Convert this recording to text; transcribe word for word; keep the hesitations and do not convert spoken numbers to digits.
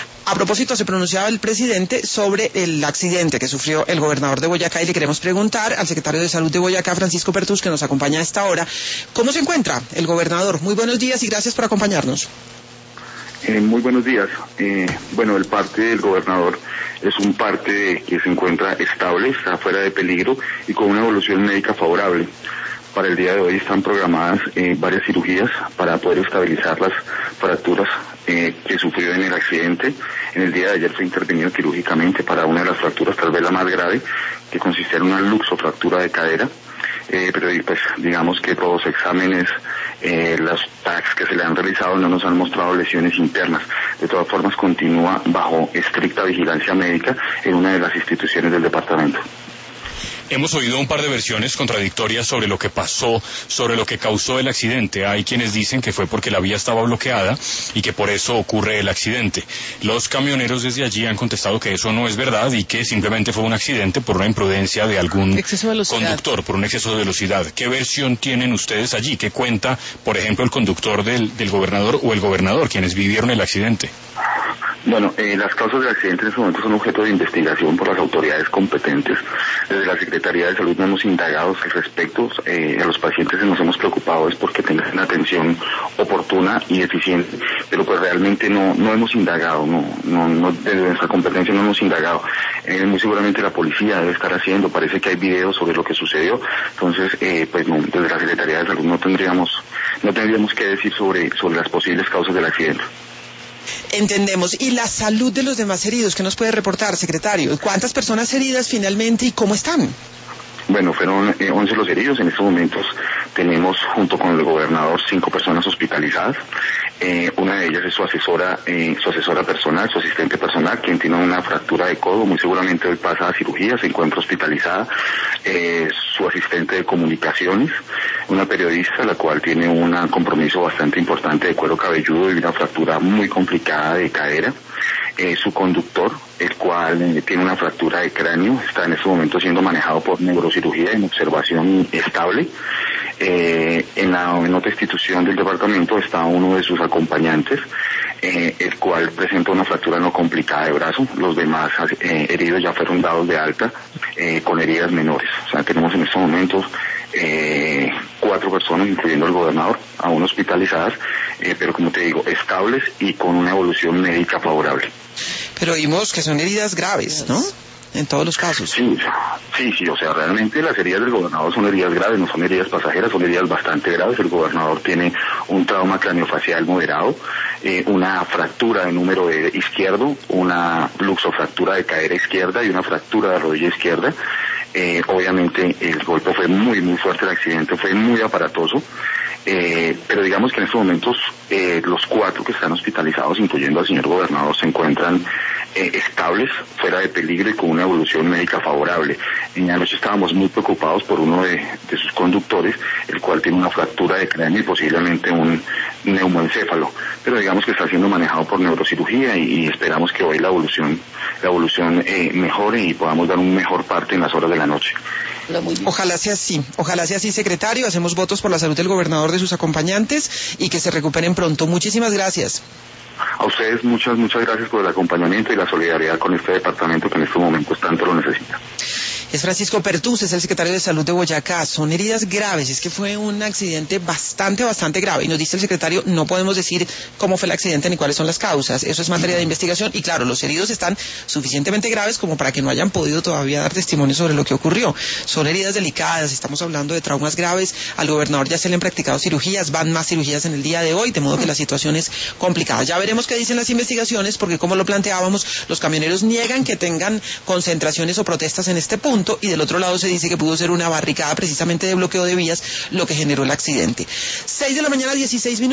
A propósito, se pronunciaba el presidente sobre el accidente que sufrió el gobernador de Boyacá y le queremos preguntar al secretario de Salud de Boyacá, Francisco Pertús, que nos acompaña a esta hora, ¿cómo se encuentra el gobernador? Muy buenos días y gracias por acompañarnos. Eh, muy buenos días. Eh, bueno, el parte del gobernador es un parte que se encuentra estable, está fuera de peligro y con una evolución médica favorable. Para el día de hoy están programadas eh, varias cirugías para poder estabilizar las fracturas eh, que sufrió en el accidente. En el día de ayer fue intervenido quirúrgicamente para una de las fracturas, tal vez la más grave, que consistía en una luxofractura de cadera. Eh, pero pues digamos que todos los exámenes, eh, los T A Cs que se le han realizado no nos han mostrado lesiones internas. De todas formas continúa bajo estricta vigilancia médica en una de las instituciones del departamento. Hemos oído un par de versiones contradictorias sobre lo que pasó, sobre lo que causó el accidente. Hay quienes dicen que fue porque la vía estaba bloqueada y que por eso ocurre el accidente. Los camioneros desde allí han contestado que eso no es verdad y que simplemente fue un accidente por una imprudencia de algún conductor, por un exceso de velocidad. ¿Qué versión tienen ustedes allí? ¿Qué cuenta, por ejemplo, el conductor del, del gobernador o el gobernador, quienes vivieron el accidente? Bueno, eh, las causas del accidente en este momento son objeto de investigación por las autoridades competentes. Desde la Secretaría de Salud no hemos indagado al respecto. Eh, a los pacientes nos hemos preocupado es porque tengan una atención oportuna y eficiente, pero pues realmente no no hemos indagado, no no, no desde nuestra competencia no hemos indagado. Eh, muy seguramente la policía debe estar haciendo, parece que hay videos sobre lo que sucedió, entonces eh, pues no, desde la Secretaría de Salud no tendríamos no tendríamos que decir sobre sobre las posibles causas del accidente. Entendemos. ¿Y la salud de los demás heridos? ¿Qué nos puede reportar, secretario? ¿Cuántas personas heridas finalmente y cómo están? Bueno, fueron eh, once los heridos. En estos momentos tenemos, junto con el gobernador, cinco personas hospitalizadas. Eh, una de ellas es su asesora, eh, su asesora personal, su asistente personal, quien tiene una fractura de codo. Muy seguramente hoy pasa a cirugía, se encuentra hospitalizada. Eh, su asistente de comunicaciones, una periodista, la cual tiene un compromiso bastante importante de cuero cabelludo y una fractura muy complicada de cadera. Eh, su conductor, el cual eh, tiene una fractura de cráneo, está en este momento siendo manejado por neurocirugía en observación estable. Eh, en la en otra institución del departamento está uno de sus acompañantes, eh, el cual presenta una fractura no complicada de brazo. Los demás eh, heridos ya fueron dados de alta eh, con heridas menores. O sea, tenemos en estos momentos eh, cuatro personas, incluyendo el gobernador, aún hospitalizadas, eh, pero como te digo, estables y con una evolución médica favorable. Pero vimos que son heridas graves, ¿no? En todos los casos. Sí, sí, sí, o sea, realmente las heridas del gobernador son heridas graves, no son heridas pasajeras, son heridas bastante graves. El gobernador tiene un trauma craneofacial moderado, eh, una fractura de número de izquierdo, una luxofractura de cadera izquierda y una fractura de rodilla izquierda. Eh, obviamente el golpe fue muy, muy fuerte, el accidente fue muy aparatoso. Eh, pero digamos que en estos momentos eh, los cuatro que están hospitalizados, incluyendo al señor gobernador, se encuentran eh, estables, fuera de peligro y con una evolución médica favorable. En la noche estábamos muy preocupados por uno de, de sus conductores, el cual tiene una fractura de cráneo y posiblemente un neumoencéfalo, pero digamos que está siendo manejado por neurocirugía y, y esperamos que hoy la evolución la evolución eh, mejore y podamos dar un mejor parte en las horas de la noche. Ojalá sea así, ojalá sea así, secretario. Hacemos votos por la salud del gobernador, de sus acompañantes y que se recuperen pronto. Muchísimas gracias. A ustedes muchas, muchas gracias por el acompañamiento y la solidaridad con este departamento que en estos momentos tanto lo necesita. Es Francisco Pertús, es el secretario de Salud de Boyacá. Son heridas graves, es que fue un accidente bastante, bastante grave. Y nos dice el secretario, no podemos decir cómo fue el accidente ni cuáles son las causas. Eso es materia de investigación. Y claro, los heridos están suficientemente graves como para que no hayan podido todavía dar testimonio sobre lo que ocurrió. Son heridas delicadas, estamos hablando de traumas graves. Al gobernador ya se le han practicado cirugías, van más cirugías en el día de hoy, de modo que la situación es complicada. Ya veremos qué dicen las investigaciones, porque como lo planteábamos, los camioneros niegan que tengan concentraciones o protestas en este punto. Y del otro lado se dice que pudo ser una barricada precisamente de bloqueo de vías lo que generó el accidente. seis de la mañana, dieciséis minutos.